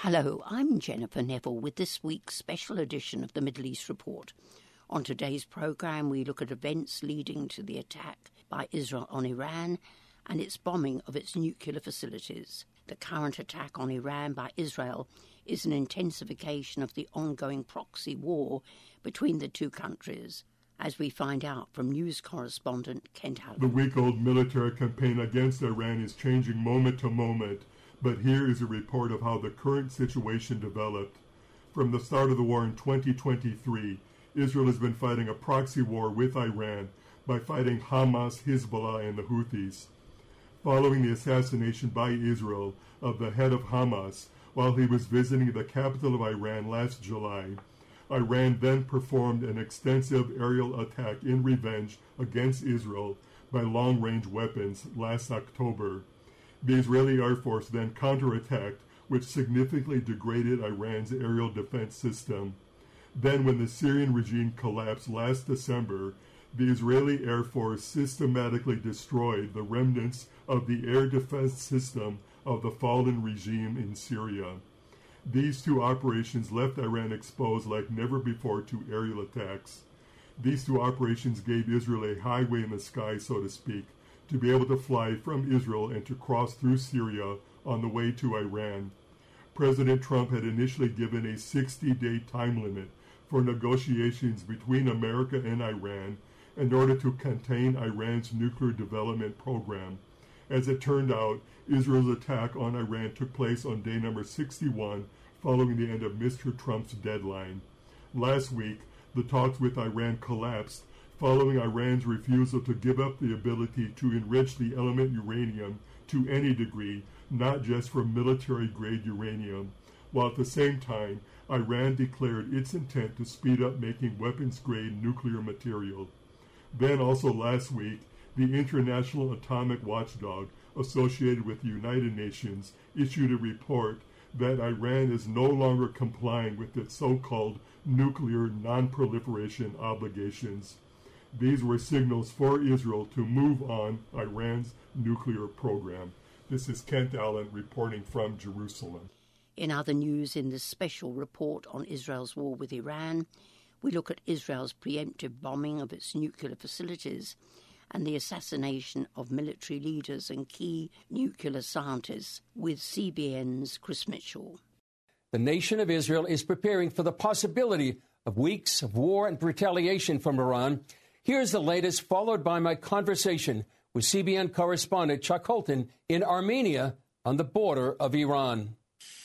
Hello, I'm Jennifer Neville with this week's special edition of the Middle East Report. On today's programme, we look at events leading to the attack by Israel on Iran and its bombing of its nuclear facilities. The current attack on Iran by Israel is an intensification of the ongoing proxy war between the two countries, as we find out from news correspondent Kent Allen. The week-old military campaign against Iran is changing moment to moment, but here is a report of how the current situation developed. From the start of the war in 2023, Israel has been fighting a proxy war with Iran by fighting Hamas, Hezbollah, and the Houthis. Following the assassination by Israel of the head of Hamas while he was visiting the capital of Iran last July, Iran then performed an extensive aerial attack in revenge against Israel by long-range weapons last October. The Israeli Air Force then counterattacked, which significantly degraded Iran's aerial defense system. Then, when the Syrian regime collapsed last December, the Israeli Air Force systematically destroyed the remnants of the air defense system of the fallen regime in Syria. These two operations left Iran exposed like never before to aerial attacks. These two operations gave Israel a highway in the sky, so to speak, to be able to fly from Israel and to cross through Syria on the way to Iran. President Trump had initially given a 60-day time limit for negotiations between America and Iran in order to contain Iran's nuclear development program. As it turned out, Israel's attack on Iran took place on day number 61 following the end of Mr. Trump's deadline. Last week, the talks with Iran collapsed following Iran's refusal to give up the ability to enrich the element uranium to any degree, not just for military-grade uranium, while at the same time, Iran declared its intent to speed up making weapons-grade nuclear material. Then also last week, the International Atomic Watchdog associated with the United Nations issued a report that Iran is no longer complying with its so-called nuclear non-proliferation obligations. These were signals for Israel to move on Iran's nuclear program. This is Kent Allen reporting from Jerusalem. In other news, in this special report on Israel's war with Iran, we look at Israel's preemptive bombing of its nuclear facilities and the assassination of military leaders and key nuclear scientists with CBN's Chris Mitchell. The nation of Israel is preparing for the possibility of weeks of war and retaliation from Iran. Here's the latest, followed by my conversation with CBN correspondent Chuck Holton in Armenia on the border of Iran.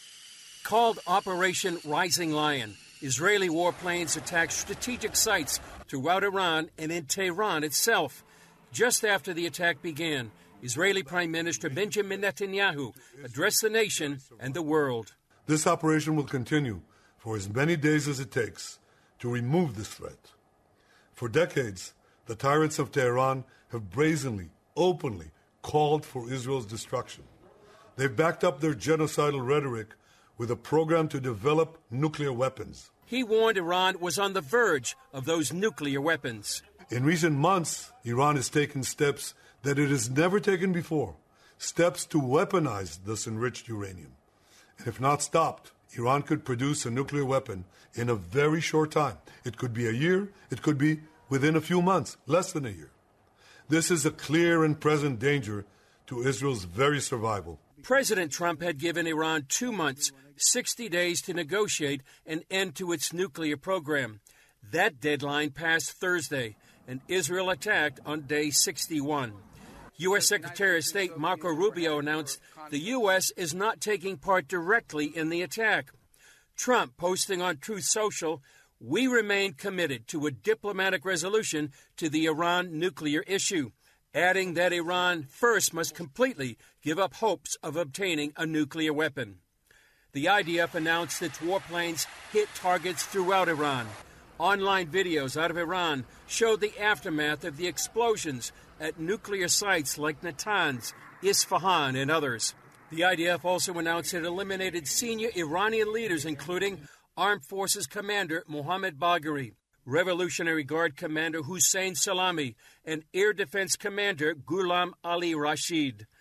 Called Operation Rising Lion, Israeli warplanes attacked strategic sites throughout Iran and in Tehran itself. Just after the attack began, Israeli Prime Minister Benjamin Netanyahu addressed the nation and the world. This operation will continue for as many days as it takes to remove this threat. For decades, the tyrants of Tehran have brazenly, openly called for Israel's destruction. They've backed up their genocidal rhetoric with a program to develop nuclear weapons. He warned Iran was on the verge of those nuclear weapons. In recent months, Iran has taken steps that it has never taken before, steps to weaponize this enriched uranium. And if not stopped, Iran could produce a nuclear weapon in a very short time. It could be a year, it could be within a few months, less than a year. This is a clear and present danger to Israel's very survival. President Trump had given Iran 2 months, 60 days to negotiate an end to its nuclear program. That deadline passed Thursday, and Israel attacked on day 61. U.S. Secretary of State Marco Rubio announced the U.S. is not taking part directly in the attack. Trump posting on Truth Social, "We remain committed to a diplomatic resolution to the Iran nuclear issue," adding that Iran first must completely give up hopes of obtaining a nuclear weapon. The IDF announced its warplanes hit targets throughout Iran. Online videos out of Iran showed the aftermath of the explosions at nuclear sites like Natanz, Isfahan, and others. The IDF also announced it eliminated senior Iranian leaders, including Armed Forces Commander Mohammad Bagheri, Revolutionary Guard Commander Hussein Salami, and Air Defense Commander Ghulam Ali Rashid.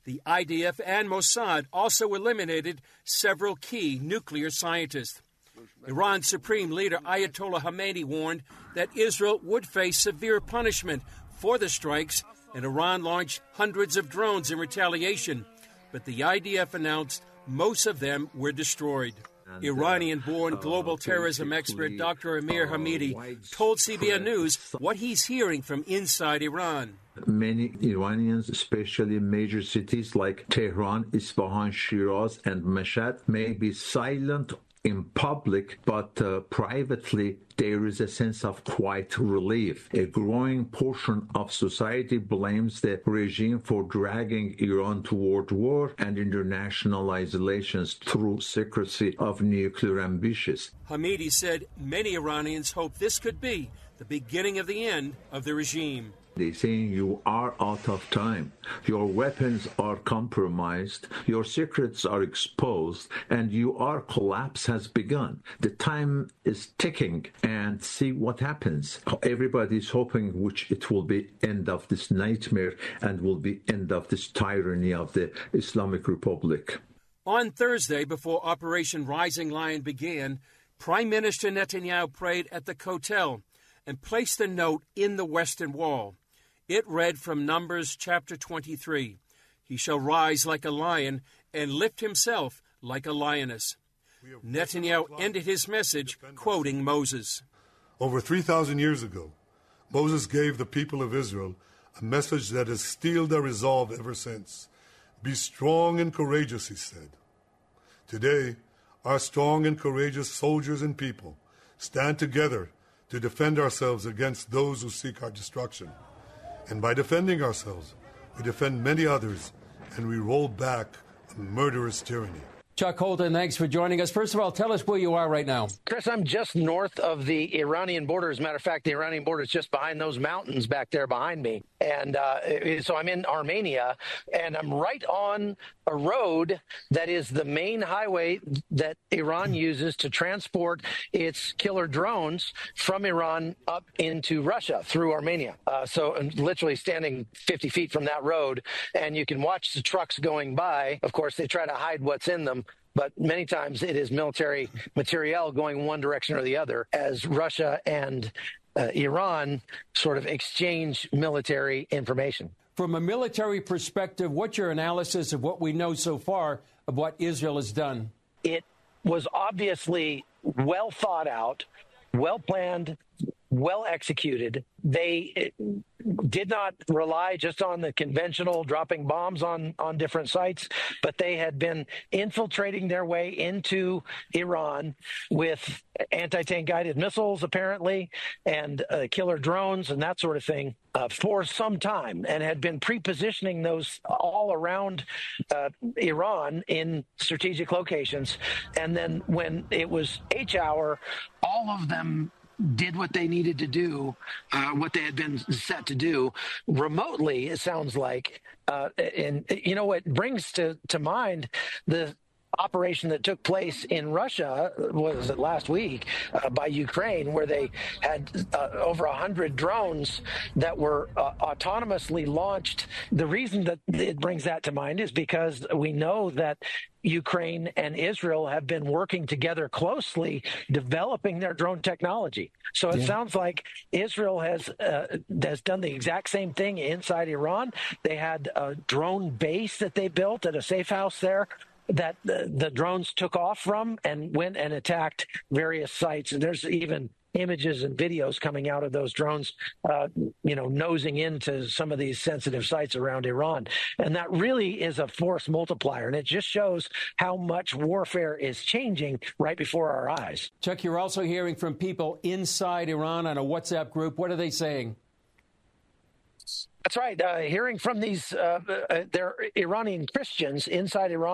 The IDF and Mossad also eliminated several key nuclear scientists. Iran's Supreme Leader Ayatollah Khamenei warned that Israel would face severe punishment for the strikes, and Iran launched hundreds of drones in retaliation. But the IDF announced most of them were destroyed. Iranian-born global terrorism expert Dr. Amir Hamidi told CBN News what he's hearing from inside Iran. Many Iranians, especially major cities like Tehran, Isfahan, Shiraz, and Mashhad, may be silent in public, but privately there is a sense of quiet relief. A growing portion of society blames the regime for dragging Iran toward war and international isolations through secrecy of nuclear ambitions. Hamidi said many Iranians hope this could be the beginning of the end of the regime. They're saying you are out of time. Your weapons are compromised. Your secrets are exposed, and your collapse has begun. The time is ticking, and see what happens. Everybody's hoping which it will be end of this nightmare and will be end of this tyranny of the Islamic Republic. On Thursday, before Operation Rising Lion began, Prime Minister Netanyahu prayed at the Kotel and placed a note in the Western Wall. It read from Numbers chapter 23, "He shall rise like a lion and lift himself like a lioness." Netanyahu ended his message quoting Moses. Over 3,000 years ago, Moses gave the people of Israel a message that has steeled their resolve ever since. Be strong and courageous, he said. Today, our strong and courageous soldiers and people stand together to defend ourselves against those who seek our destruction. And by defending ourselves, we defend many others, and we roll back a murderous tyranny. Chuck Holton, thanks for joining us. First of all, tell us where you are right now. Chris, I'm just north of the Iranian border. As a matter of fact, the Iranian border is just behind those mountains back there behind me. And so I'm in Armenia, and I'm right on a road that is the main highway that Iran uses to transport its killer drones from Iran up into Russia through Armenia. So I'm literally standing 50 feet from that road, and you can watch the trucks going by. Of course, they try to hide what's in them, but many times it is military materiel going one direction or the other as Russia and Iran sort of exchange military information. From a military perspective, what's your analysis of what we know so far of what Israel has done? It was obviously well thought out, well planned, well executed. They did not rely just on the conventional dropping bombs on different sites, but they had been infiltrating their way into Iran with anti-tank guided missiles, apparently, and killer drones and that sort of thing for some time, and had been pre-positioning those all around Iran in strategic locations. And then when it was H hour, all of them did what they needed to do, what they had been set to do remotely, it sounds like. And, you know, it brings to mind the operation that took place in Russia, was it last week, by Ukraine, where they had over 100 drones that were autonomously launched. The reason that it brings that to mind is because we know that Ukraine and Israel have been working together closely, developing their drone technology. So it sounds like Israel has done the exact same thing inside Iran. They had a drone base that they built at a safe house there that the drones took off from and went and attacked various sites. And there's even images and videos coming out of those drones, nosing into some of these sensitive sites around Iran. And that really is a force multiplier. And it just shows how much warfare is changing right before our eyes. Chuck, you're also hearing from people inside Iran on a WhatsApp group. What are they saying? That's right. Hearing from these they're Iranian Christians inside Iran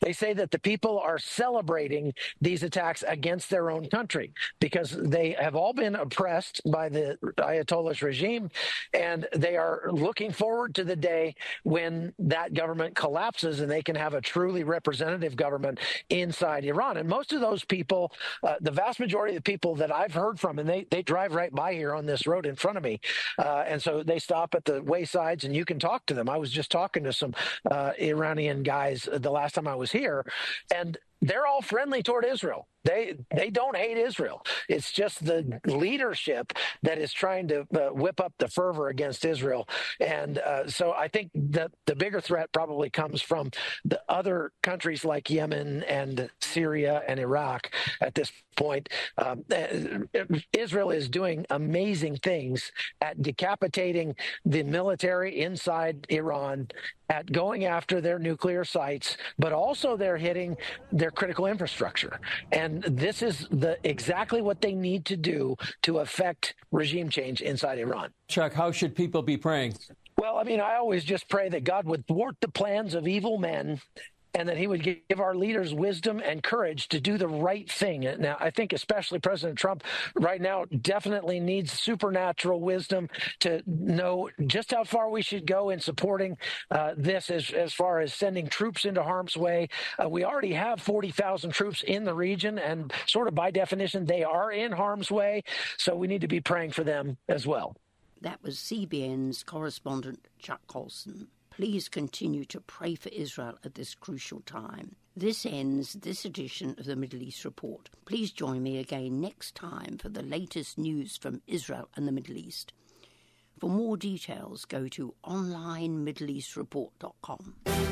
They say that the people are celebrating these attacks against their own country because they have all been oppressed by the Ayatollah's regime, and they are looking forward to the day when that government collapses and they can have a truly representative government inside Iran. And most of those people, the vast majority of the people that I've heard from, and they drive right by here on this road in front of me, and so they stop at the waysides and you can talk to them. I was just talking to some Iranian guys the last time I was here, and they're all friendly toward Israel. They don't hate Israel. It's just the leadership that is trying to whip up the fervor against Israel. And so I think that the bigger threat probably comes from the other countries like Yemen and Syria and Iraq at this point. Israel is doing amazing things at decapitating the military inside Iran, at going after their nuclear sites, but also they're hitting their critical infrastructure. And this is exactly what they need to do to affect regime change inside Iran. Chuck, how should people be praying? Well, I mean, I always just pray that God would thwart the plans of evil men and that he would give our leaders wisdom and courage to do the right thing. Now, I think especially President Trump right now definitely needs supernatural wisdom to know just how far we should go in supporting this as far as sending troops into harm's way. We already have 40,000 troops in the region, and sort of by definition, they are in harm's way. So we need to be praying for them as well. That was CBN's correspondent Chuck Colson. Please continue to pray for Israel at this crucial time. This ends this edition of the Middle East Report. Please join me again next time for the latest news from Israel and the Middle East. For more details, go to onlinemiddleeastreport.com.